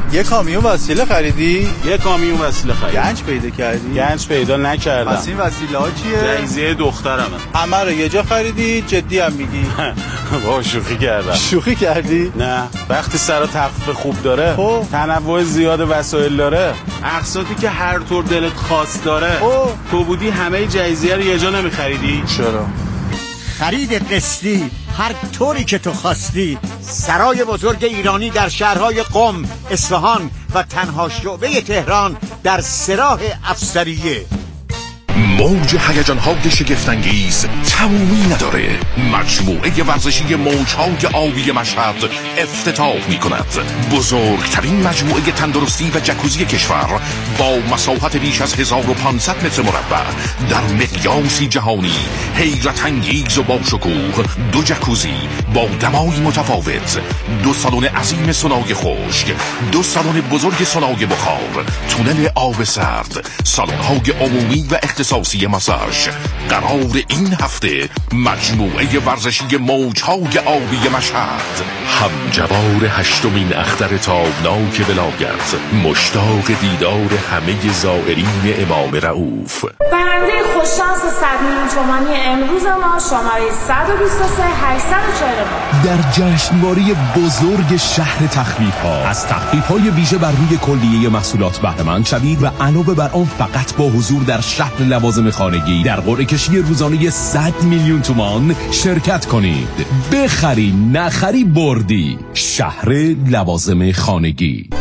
یه کامیون وسیله خریدی؟ یه کامیون وسیله خریدم. گنج پیدا کردی؟ گنج پیدا نکردم. پس این وسیله ها چیه؟ جایزه دخترمه. همه رو یه جا خریدی؟ جدی هم میگی؟ با شوخی کردم. شوخی کردی؟ نه، وقتی سر تخفیف خوب داره، تنوع زیاد وسایل داره، اقساطی که هر طور دلت خواست داره، تو بودی همه جایزه رو یه جا نمیخریدی؟ چرا؟ خرید قسطی هر طوری که تو خواستی. سرای بزرگ ایرانی در شهرهای قم، اصفهان و تنها شعبه تهران در سراح افسریه. موج هیجان‌های شگفت‌انگیز تمومی نداره. مجموعه ورزشی موج‌های آبی مشهد افتتاح می‌کند. بزرگترین مجموعه تندرستی و جکوزی کشور با مساحت بیش از 1500 متر مربع در مقیاسی جهانی، حیرت انگیز و با شکوه. 2 جکوزی با دمای متفاوت، 2 سالن عظیم سونای خشک، 2 سالن بزرگ سونای بخار، تونل آب سرد، سالن‌های عمومی و اختصاصی ماساژ. قرار این هفته مجموعه ورزشی موج‌های آبی مشهد همجوار 8مین اختر تابناک ولایت، مشتاق دیدار همه زائرین امام رؤوف. برنده خوششانس 100 میلیون تومانی امروز ما شماره 123 849 در جشنواره بزرگ شهر تخفیف‌ها. از تخفیف‌های ویژه بر روی کلیه محصولات بهره مند شوید و علاوه بر آن فقط با حضور در شهر لوازم خانگی در قرعه کشی روزانه 100 میلیون تومان شرکت کنید. بخری نخری بردی. شهر لوازم خانگی.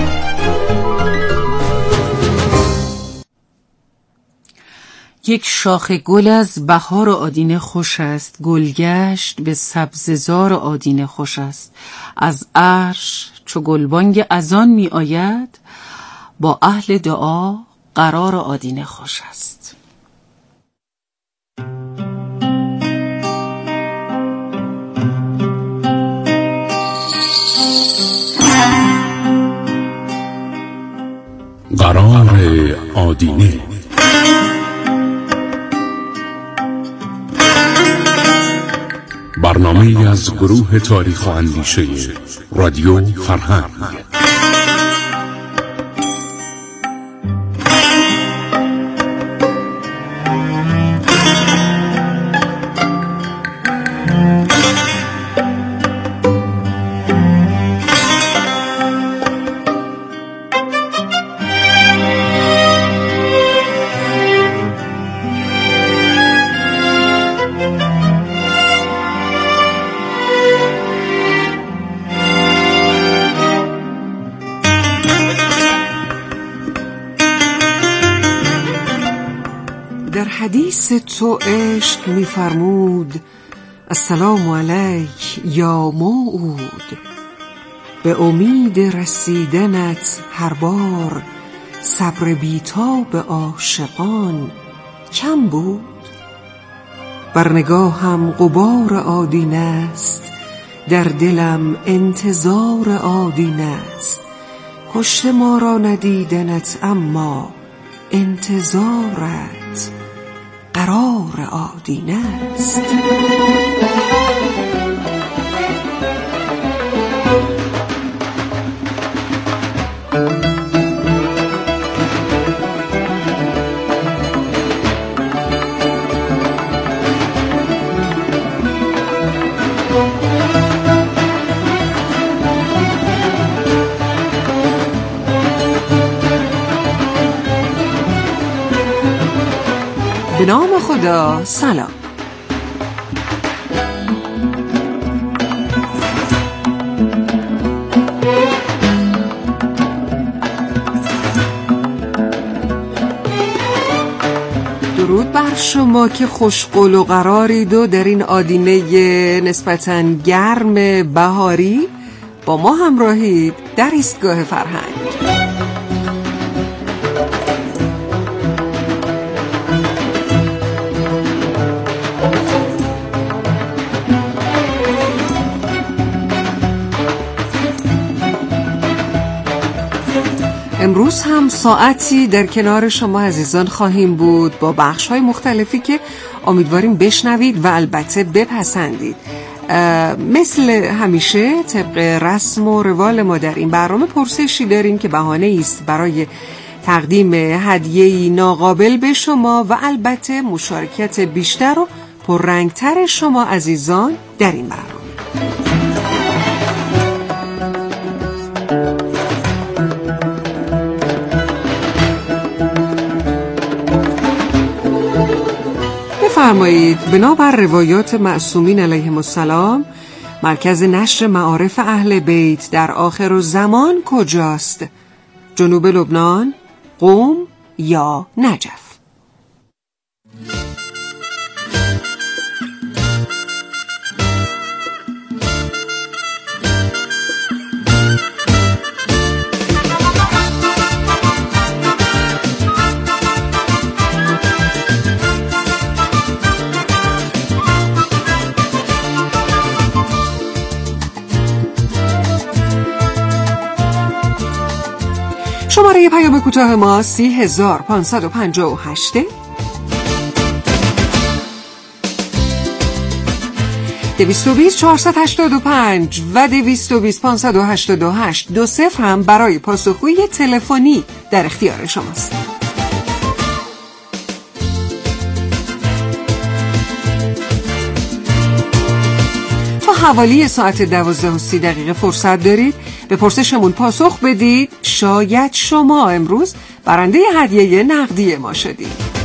یک شاخ گل از بهار آدینه خوش است، گلگشت به سبززار آدینه خوش است. از عرش چو گلبانگ اذان می آید، با اهل دعا قرار آدینه خوش است. قرار آدینه. برنامه از گروه تاریخ و اندیشه رادیو فرهنگ. حدیث تو عشق می فرمود السلام علیک یا موعود. به امید رسیدنت هر بار صبر بی‌تاب عاشقان کم بود. بر نگاهم غبار آدینه است، در دلم انتظار آدینه است. کشته ما را ندیدنت اما انتظارت قرار آدینه است. به نام خدا. سلام. درود بر شما که خوشقول و قرارید و در این آدینه نسبتاً گرم بهاری با ما همراهید در ایستگاه فرهنگ. امروز هم ساعتی در کنار شما عزیزان خواهیم بود با بخش‌های مختلفی که امیدواریم بشنوید و البته بپسندید. مثل همیشه طبق رسم و روال ما در این برنامه پرسشی داریم که بهانه است برای تقدیم هدیه‌ای ناقابل به شما و البته مشارکت بیشتر و پررنگتر شما عزیزان در این برنامه. بفرمایید. بنابر روایات معصومین علیهم السلام مرکز نشر معارف اهل بیت در آخرالزمان کجاست؟ جنوب لبنان، قم یا نجف؟ شماره پیام کوتاه ما 30558 220 485 و 220 588 20 هم برای پاسخگویی تلفنی در اختیار شماست. تا حوالی ساعت 12:30 فرصت دارید به پرسشمون پاسخ بدید. شاید شما امروز برنده هدیه نقدی ما شدید.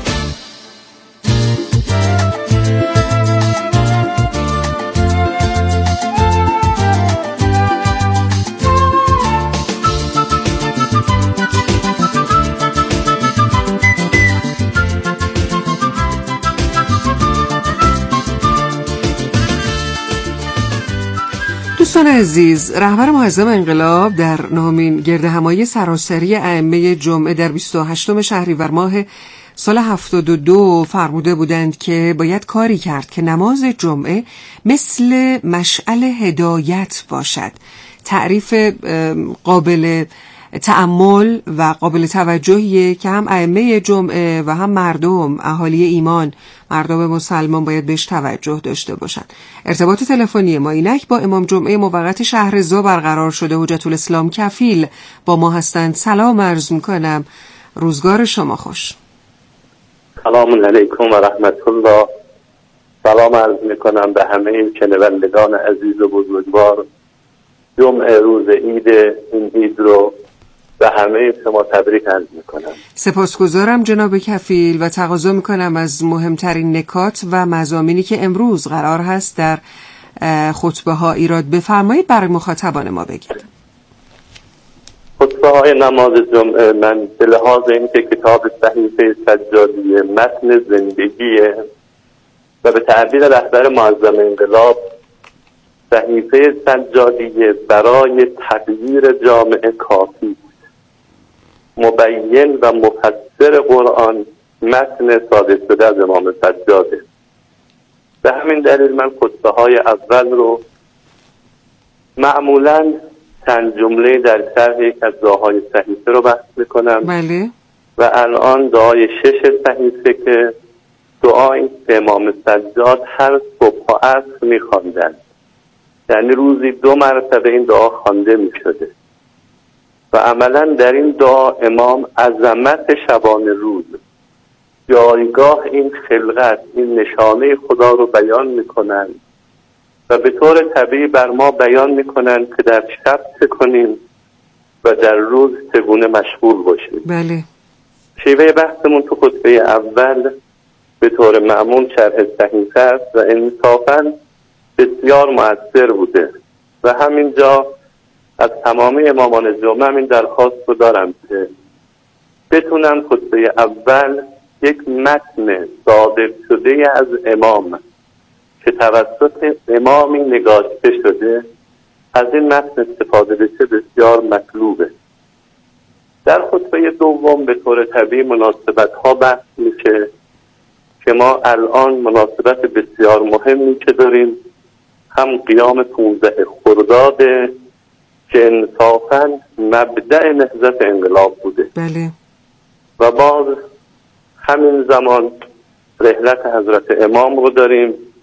دوستان عزیز، رهبر معظم انقلاب در نهمین گردهمایی سراسری ائمه جمعه در 28 شهریور ماه سال 72 فرموده بودند که باید کاری کرد که نماز جمعه مثل مشعل هدایت باشد. تعریف قابل تأمل و قابل توجهیه که هم ائمه جمعه و هم مردم، اهالی ایمان، مردم مسلمان باید بهش توجه داشته باشند. ارتباط تلفنی ما اینک با امام جمعه موقت شهرضا برقرار شده. حجت الاسلام کفیل با ما هستند. سلام عرض میکنم، روزگار شما خوش. سلام علیکم و رحمت الله. سلام عرض میکنم به همه شنوندگان عزیز و بزرگوار. جمعه روز عید، این عید رو به همه شما تبریک عرض میکنم. سپاسگزارم جناب کفیل و تقاضا میکنم از مهمترین نکات و مضامینی که امروز قرار هست در خطبه ها ایراد بفرمایید برای مخاطبان ما بگید. خطبه های نماز جمعه من به لحاظ اینکه کتاب صحیفه سجادیه، متن زندگیه و به تعبیر رهبر معظم انقلاب صحیفه سجادیه برای تغییر جامعه کافی، مبین و مفسر قرآن متن صادر شده از امام سجاده. به همین دلیل من خطبه های اول رو معمولاً چند جمله در شرح یک از دعاهای صحیفه رو بحث میکنم. بله. و الان دعای 6 صحیفه که دعایی که امام سجاد هر صبح و عصر میخواندن، یعنی روزی 2 مرتبه این دعا خوانده میشده و عملا در این دعا امام عظمت شبانه روز، جایگاه این خلقت، این نشانه خدا رو بیان میکنن و به طور طبیعی بر ما بیان میکنن که در شب چه کنیم و در روز چگونه مشغول باشیم. بله. شیوه بحثمون تو خطبه اول به طور معمول شرح صحیفه است و انصافاً بسیار مؤثر بوده و همینجا از تمامی امامان جمعه همین درخواست رو دارم که بتونن خطبه اول یک متن صادر شده از امام که توسط امامی نگاشته شده از این متن استفاده بشه بسیار مطلوبه. در خطبه دوم به طور طبیعی مناسبت ها بحث میشه که ما الان مناسبت بسیار مهمی که داریم، هم قیام 15 خرداد که انصافاً مبدأ نهضت انقلاب بوده. بله. و باز همین زمان رحلت حضرت امام رو داریم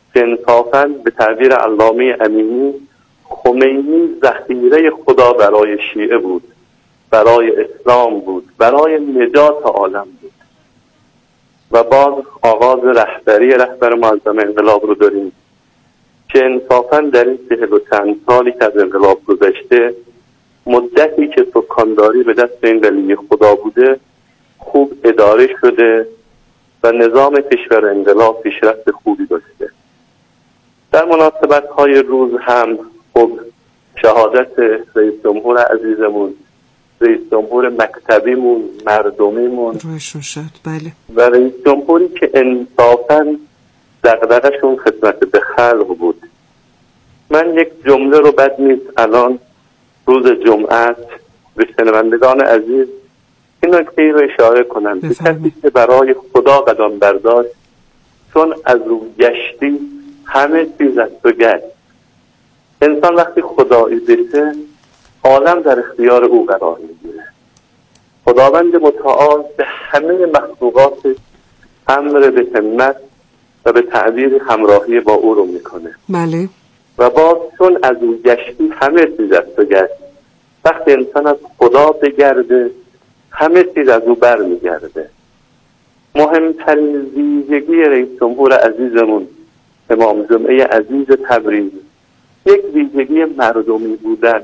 که انصافاً به تعبیر علامه امینی خمینی ذخیره خدا برای شیعه بود، برای اسلام بود، برای نجات عالم بود. و باز آغاز رهبر معظم انقلاب رو داریم که انصافاً در این 40 و چند سالی که از انقلاب گذشته، مدتی که سکانداری به دست این ولی خدا بوده خوب اداره شده و نظام کشور انقلاب پیشرفت خوبی داشته. در مناسبت‌های روز هم خب شهادت رئیس جمهور عزیزمون، رئیس جمهور مکتبیمون، مردمیمون روشون شد، بله، و رئیس جمهوری که انصافاً دغدغه‌شون خدمت به خلق بود. من یک جمله رو بد نیست الان روز جمعه به شنوندگان عزیز این نکته رو اشاره کنم که کسی که برای خدا قدم برداشت چون از او گشتی همه چیز از تو گشت. انسان وقتی خدایی بشه عالم در اختیار او قرار میگیره. خداوند متعال به همه مخلوقات امر به همت و به تعبیر همراهی با او رو میکنه. بله. و باز چون از او گشتی همه چیز از تو گشت. وقتی انسان از خدا بگرده همه چیز از او بر میگرده. مهمترین ویژگی رئیس جمهور عزیزمون امام جمعه عزیز تبریز یک ویژگی مردمی بودن.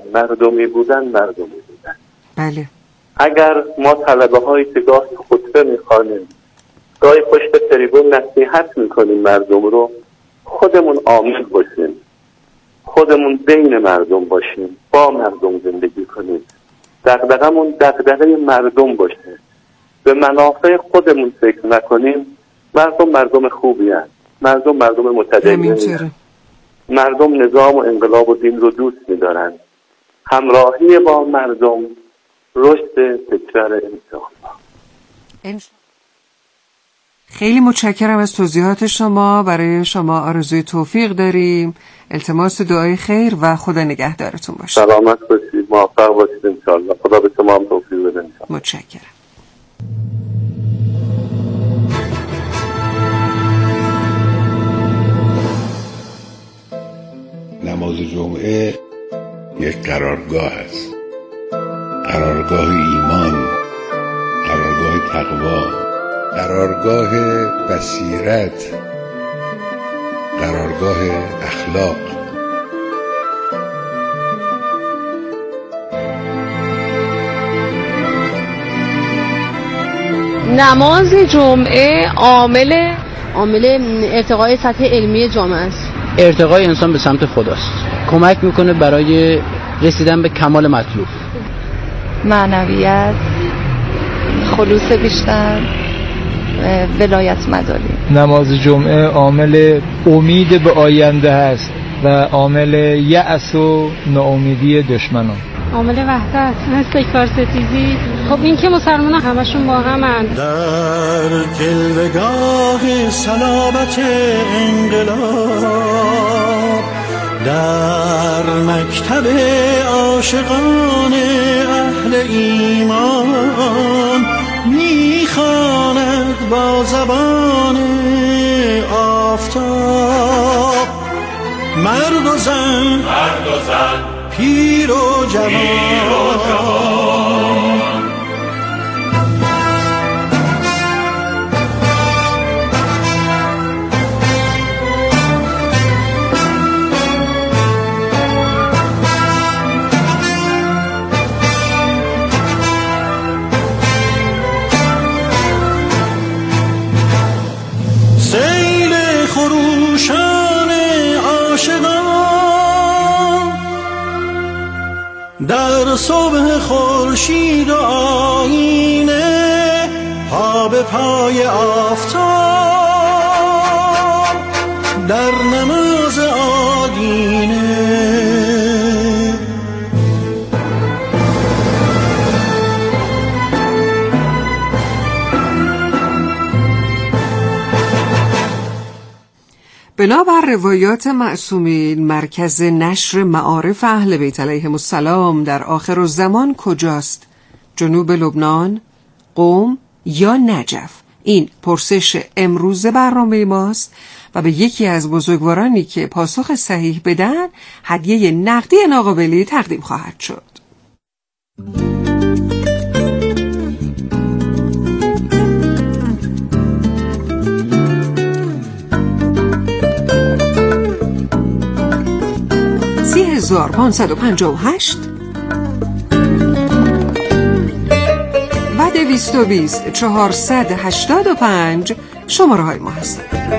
بله. اگر ما طلبه هایی که گاهی خطبه میخوانیم، گاهی پشت تریبون نصیحت میکنیم مردم رو، خودمون عامل باشیم، خودمون بین مردم باشیم، با مردم زندگی کنیم، دغدغمون دغدغه مردم باشه، به منافع خودمون فکر نکنیم. مردم خوبی هست، مردم متدینی هست، مردم نظام و انقلاب و دین رو دوست می‌دارن. همراهی با مردم رشد کشور انشاءالله. خیلی متشکرم از توضیحات شما. برای شما آرزوی توفیق داریم، التماس دعای خیر و خدا نگهدارتون باشه. سلامت باشید، موفق باشید انشاءالله. خدا به شما هم توفیق بده انشاءالله. متشکرم. نماز جمعه یک قرارگاه است، قرارگاه ایمان، قرارگاه تقوا، قرارگاه بصیرت، قرارگاه اخلاق. نماز جمعه عامل ارتقای سطح علمی جامعه است. ارتقای انسان به سمت خداست. کمک میکنه برای رسیدن به کمال مطلوب. معنویت، خلوص بیشتر، ولایت مداری. نماز جمعه عامل امید به آینده است و عامل یأس و ناامیدی دشمنان. عامل وحدت، استکبار ستیزی. خب این که مسلمان همشون با همن. در جلوگاه سلامت انقلاب، در مکتب عاشقان اهل ایمان، میخواند با زبان آفتاب مرد و زن، پیر و جوان. سیل خروشان عاشقان در صبح خورشید و آینه، پا به پای آفتاب در نماز آدینه. بنابر روایات معصومین، مرکز نشر معارف اهل بیت علیهم السلام در آخرالزمان کجاست؟ جنوب لبنان، قم یا نجف؟ این پرسش امروز برنامه ماست و به یکی از بزرگوارانی که پاسخ صحیح بدن هدیه نقدی ناقابلی تقدیم خواهد شد. $30,558 و 220,485 شماره های ما هست.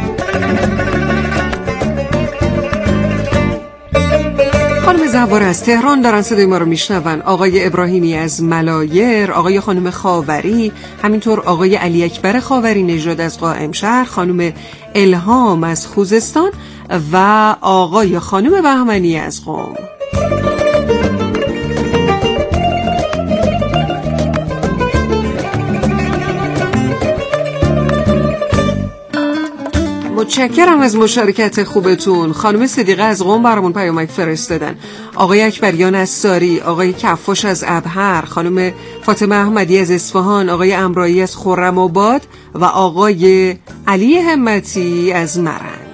خانم زوار از تهران دارن صدای ما رو میشنون، آقای ابراهیمی از ملایر، آقای خانم خاوری، همینطور آقای علی اکبر خاوری نژاد از قائم شهر، خانم الهام از خوزستان و آقای خانم بهمنی از قم. متشکرم از مشارکت خوبتون. خانم صدیقه از قم برامون پیامک فرستادن، آقای اکبریان از ساری، آقای کفاش از ابهر، خانم فاطمه احمدی از اصفهان، آقای امرایی از خرم‌آباد و آقای علی همتی از مرند.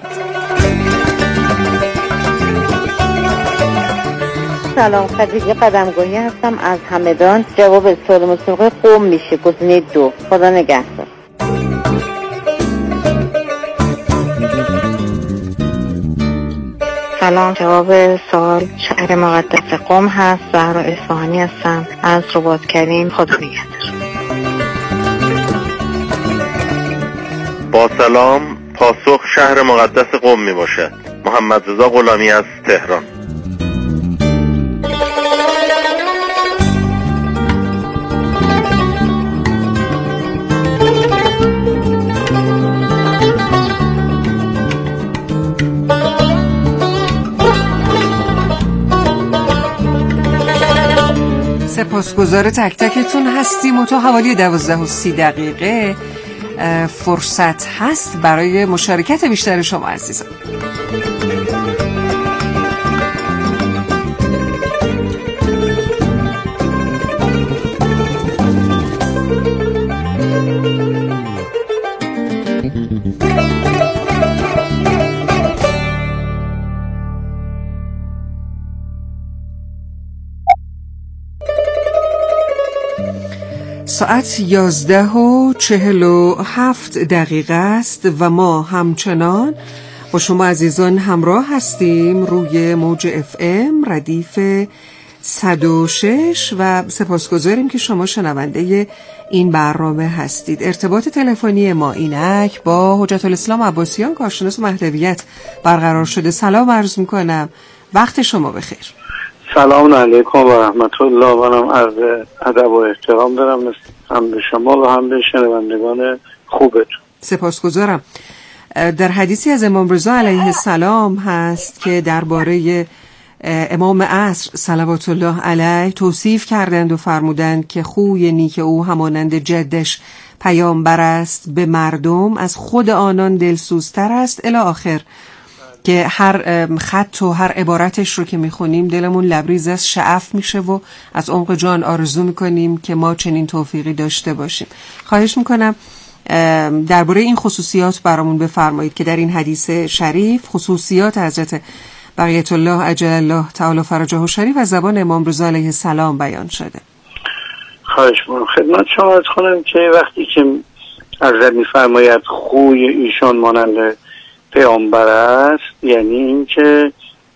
سلام، خدیجه قدمگاهی هستم از همدان. جواب سوال مسابقه قم میشه گزینه 2. خدا نگهدار. سلام، جواب سوال شهر مقدس قم هست. زهرا اصفهانی هستم از رباط کریم. خدا نگهدار. با سلام، پاسخ شهر مقدس قم می باشد. محمد رضا غلامی از تهران. سپاسگزار تک تکتون هستیم و تا حوالی 12:30 فرصت هست برای مشارکت بیشتر شما عزیزان. ساعت 11:47 است و ما همچنان با شما عزیزان همراه هستیم روی موج FM ردیف 106 و سپاسگزاریم که شما شنونده این برنامه هستید. ارتباط تلفنی ما اینک با حجت الاسلام عباسیان کارشناس مهدویت برقرار شده. سلام عرض میکنم، وقت شما بخیر. سلام علیکم و رحمت الله. منم عرض ادب و احترام دارم هم به شما و هم به شنوندگان خوبتون. سپاسگزارم. در حدیثی از امام رضا علیه السلام هست که درباره امام عصر صلوات الله علیه توصیف کردند و فرمودند که خوی نیک او همانند جدش پیامبر است، به مردم از خود آنان دلسوزتر است الی آخر، که هر خط و هر عبارتش رو که میخونیم دلمون لبریز از شعف میشه و از عمق جان آرزو میکنیم که ما چنین توفیقی داشته باشیم. خواهش میکنم درباره این خصوصیات برامون بفرمایید که در این حدیث شریف خصوصیات حضرت بقیت الله عجل الله تعالی فرجه شریف از زبان امام رضا علیه السلام بیان شده. خواهش میکنم خدمت شما عرض کنم که وقتی که حضرت میفرماید خوی ایشان مانند پیامبر است، یعنی این که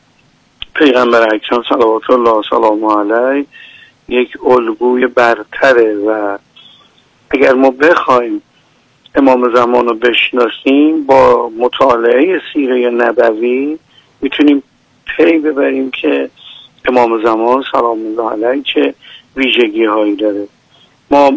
پیغمبر اکرم صلوات الله سلام علیه یک الگوی برتره و اگر ما بخوایم امام زمان رو بشناسیم با مطالعه سیره نبوی میتونیم پی ببریم که امام زمان سلام الله علیه چه ویژگی هایی داره. ما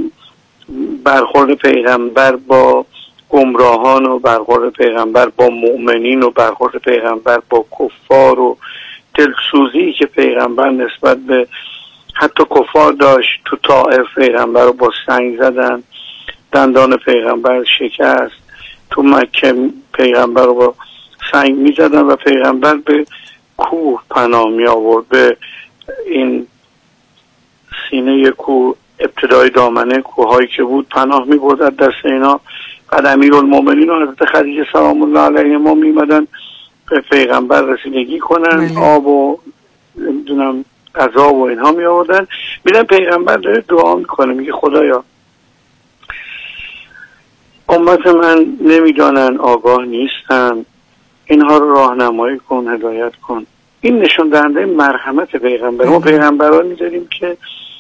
برخورد پیغمبر با گمراهان و برخورد پیغمبر با مؤمنین و برخورد پیغمبر با کفار و دلسوزی که پیغمبر نسبت به حتی کفار داشت. تو طائف پیغمبر رو با سنگ زدن، دندان پیغمبر شکست. تو مکه پیغمبر رو با سنگ می زدن و پیغمبر به کوه پناه می آورد، به این سینه کوه، ابتدای دامنه کوهایی که بود پناه می برد از دست اینا امیرالمومنین و حضرت خدیجه سلام الله علیهما میمدن به پیغمبر رسیدگی کنن، آب و نمیدونم غذا و اینها می آوردن. میدن پیغمبر داره دعا میکنه، میگه خدایا امت من نمیدانن، آگاه نیستن، اینها رو راهنمایی کن، هدایت کن. این نشون دهنده مرحمت پیغمبر. ما پیغمبران می‌داریم که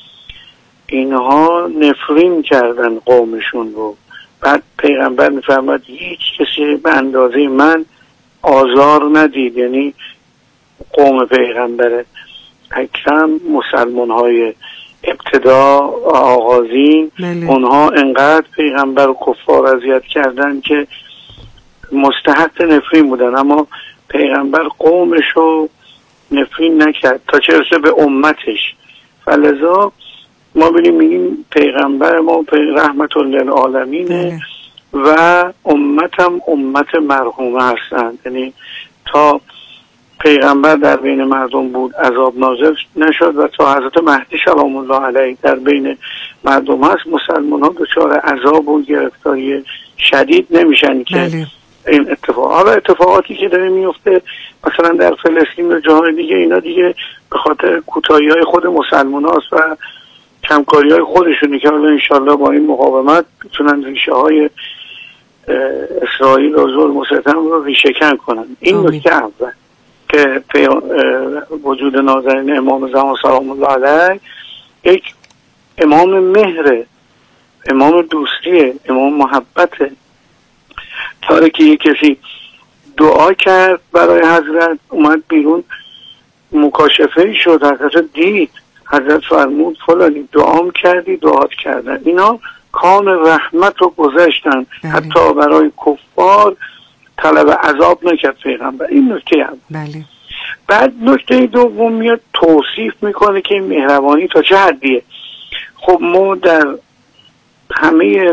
اینها نفرین کردن قومشون رو، بعد پیغمبر میفرماد هیچ کسی به اندازه من آزار ندید، یعنی قوم پیغمبر اکرم، مسلمان های ابتدا آغازین، اونها انقدر پیغمبر و کفار اذیت کردن که مستحق نفرین بودن، اما پیغمبر قومش رو نفرین نکرد تا چه رسه به امتش. فلذا ما میگیم پیغمبر ما رحمت للعالمینه و امتم امت مرحومه هستند، یعنی تا پیغمبر در بین مردم بود عذاب نازل نشد و تا حضرت مهدی سلام الله علیه در بین مردم هست مسلمان ها دچار عذاب و گرفتاری شدید نمیشن که این اتفاقاتی که داره میفته مثلا در فلسطین و جاهای دیگه، اینا دیگه به خاطر کوتاهی های خود مسلمان هاست و کمکاری های خودشونی که حالا انشالله با این مقاومت بتونن ریشه های اسرائیل و ظلم و ستم رو ریشه کن کنن. این نکته اول که وجود نازنین امام زمان سلام الله علیه یک امام مهره، امام دوستیه، امام محبته. طوری که یک کسی دعا کرد برای حضرت، اومد بیرون مکاشفه شد، حضرت دید، حضرت فرمود فلانی دعام کردی، دعات کردن. اینا کان رحمت رو گذاشتن، حتی برای کفار طلب عذاب نکرد پیغمبر. این نکته هم. بعد نکته دوم میاد توصیف میکنه که این مهربانی تا چه حدیه. خب ما در همه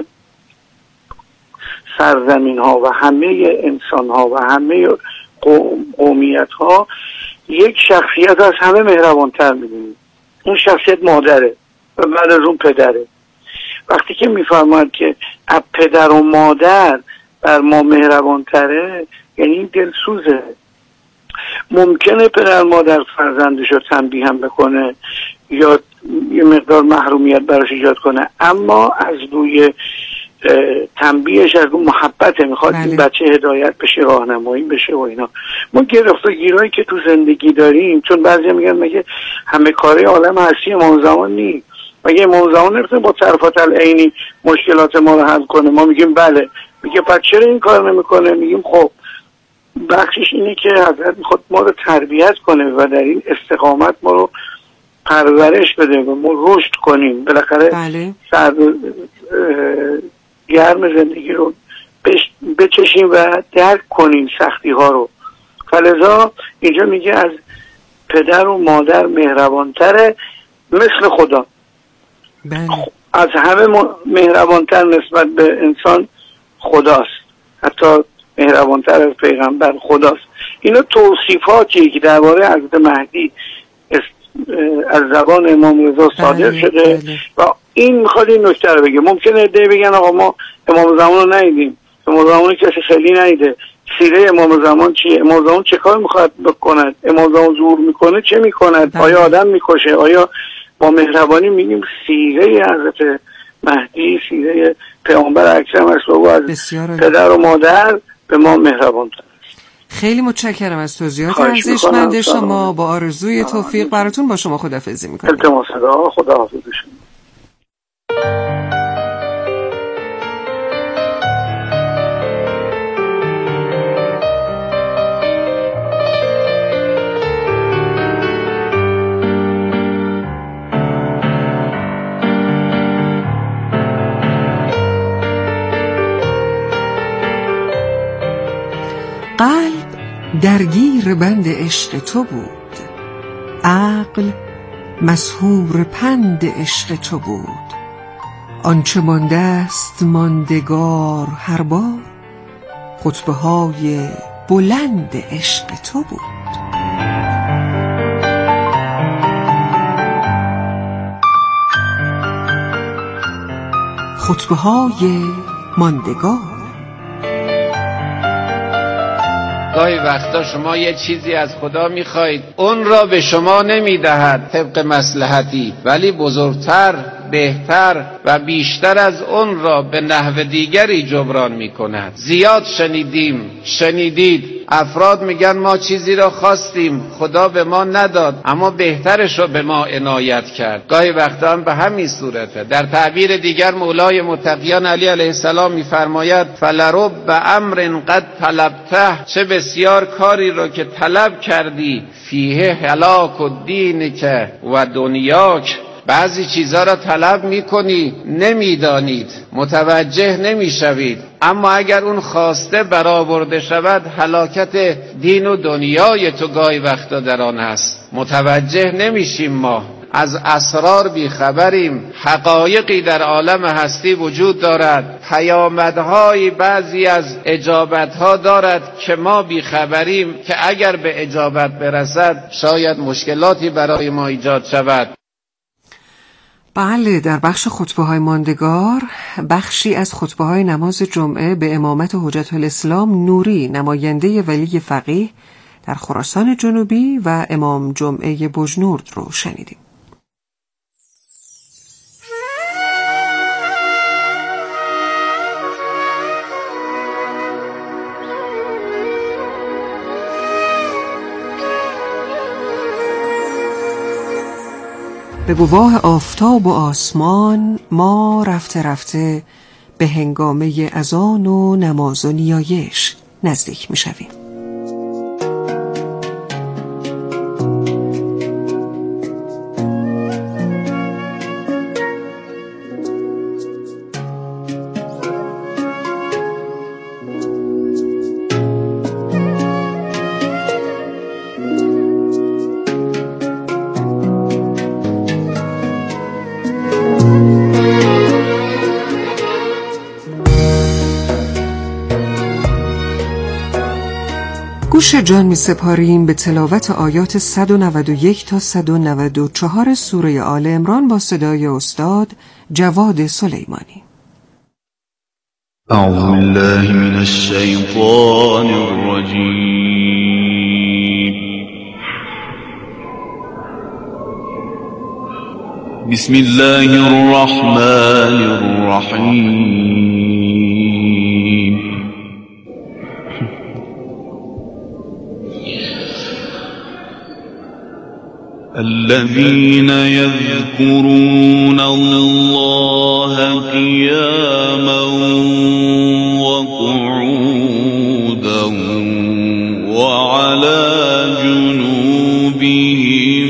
سرزمین ها و همه انسان ها و همه قومیت ها یک شخصیت از همه مهربانتر میدونیم، اون شخصیت مادره و بعد از اون پدره. وقتی که میفرماید که پدر و مادر بر ما مهربانتره، یعنی این دلسوزه. ممکنه پدر مادر فرزندش رو تنبیه هم بکنه یا یه مقدار محرومیت براش ایجاد کنه، اما از روی تنبیهش از روی محبت میخواد این بچه هدایت بشه، راهنمایی بشه و اینا. ما گرفتگیرایی که تو زندگی داریم، چون بعضی میگن مگه همه کاره عالم هستی امام زمان نیست، مگه امام زمان نمیتونه با طرفات العینی مشکلات ما رو حل کنه؟ ما میگیم بله. میگه پس چرا این کار نمیکنه؟ میگیم خب بخشش اینه که حضرت میخواد ما رو تربیت کنه و در این استقامت ما رو پرورش بده و ما رشد کنیم، بالاخره گرم زندگی رو بچشیم و درک کنیم سختی ها رو. فلذا اینجا میگه از پدر و مادر مهربانتره مثل خدا. از همه مهربانتر نسبت به انسان خداست، حتی مهربانتر از پیغمبر خداست. اینا توصیفاتی که درباره حضرت مهدی از زبان امام رضا صادر شده و این میخواد این نکته رو بگه. ممکنه عده‌ای بگن آقا ما امام زمان رو ندیدیم، امام زمان کسی خیلی ندیده، سیره امام زمان چیه؟ امام زمان چه کار میخواد بکند؟ امام زمان ظهور میکنه چه میکند؟ آیا آدم میکشه؟ آیا با مهربانی میگیم سیره حضرت مهدی سیره پیامبر اکرم است و از پدر و مادر به ما مهربان تر. خیلی متشکرم از توضیحات ارزشمند شما. با آرزوی توفیق براتون با شما خداحافظی میکنم. التماس دعا، خداحافظ شما. قلب درگیر بند عشق تو بود، عقل مسحور پند عشق تو بود. آنچه مانده است ماندگار هر بار، خطبه های بلند عشق تو بود. خطبه های ماندگار گاهی وقتا شما یه چیزی از خدا میخواید، اون را به شما نمیدهد طبق مصلحتی، ولی بزرگتر، بهتر و بیشتر از اون را به نحو دیگری جبران میکند. زیاد شنیدید افراد میگن ما چیزی را خواستیم خدا به ما نداد، اما بهترش را به ما عنایت کرد. گاهی وقتا هم به همین صورته. در تعبیر دیگر مولای متقیان علی علیه السلام میفرماید فلرب امر قد طلبته، چه بسیار کاری را که طلب کردی، فیه هلاک الدینک و دنیاک، بعضی چیزها را طلب میکنی نمیدانید، متوجه نمیشوید، اما اگر اون خواسته برآورده شود هلاکت دین و دنیای تو گاهی وقتا در آن هست. متوجه نمیشیم، ما از اسرار بیخبریم. حقایقی در عالم هستی وجود دارد، پیامدهای بعضی از اجابتها دارد که ما بیخبریم، که اگر به اجابت برسد شاید مشکلاتی برای ما ایجاد شود. بله، در بخش خطبه‌های ماندگار بخشی از خطبه‌های نماز جمعه به امامت حجت الاسلام نوری، نماینده ولی فقیه در خراسان جنوبی، و امام جمعه بجنورد رو شنیدیم. به گواه آفتاب و آسمان ما رفته رفته به هنگامه اذان و نماز و نیایش نزدیک می شویم. گوش جان می سپاریم به تلاوت آیات 191 تا 194 سوره آل عمران با صدای استاد جواد سلیمانی. اعوذ بالله من الشیطان الرجیم. بسم الله الرحمن الرحیم. الذين يذكرون الله قياما وقعودا وعلى جنوبهم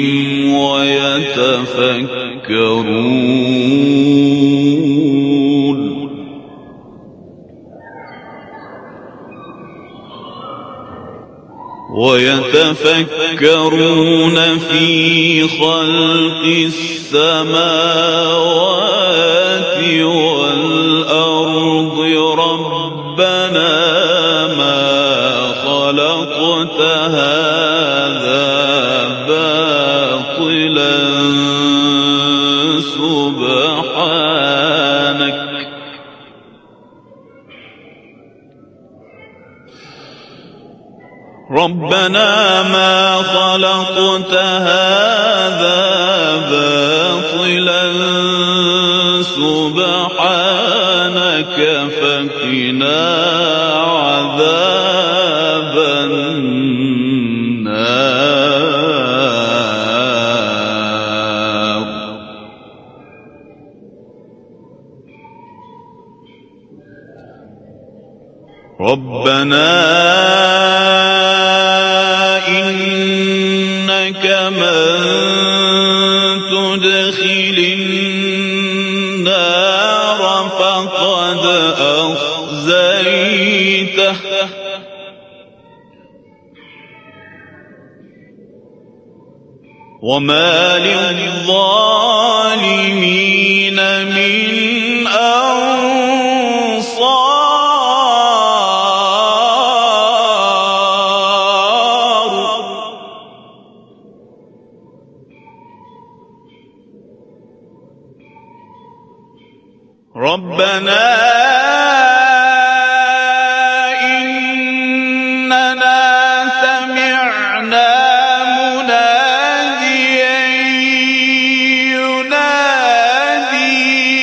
ويتفكرون في خلق السماوات والأرض ربنا ما خلقت هذا باطلا سبحانك ربنا ما خلقت هذا باطلا سبحانك فقنا عذاب النار ربنا إنك من تدخل النار فقد أخزيته وما للظالمين من أنصار ربنا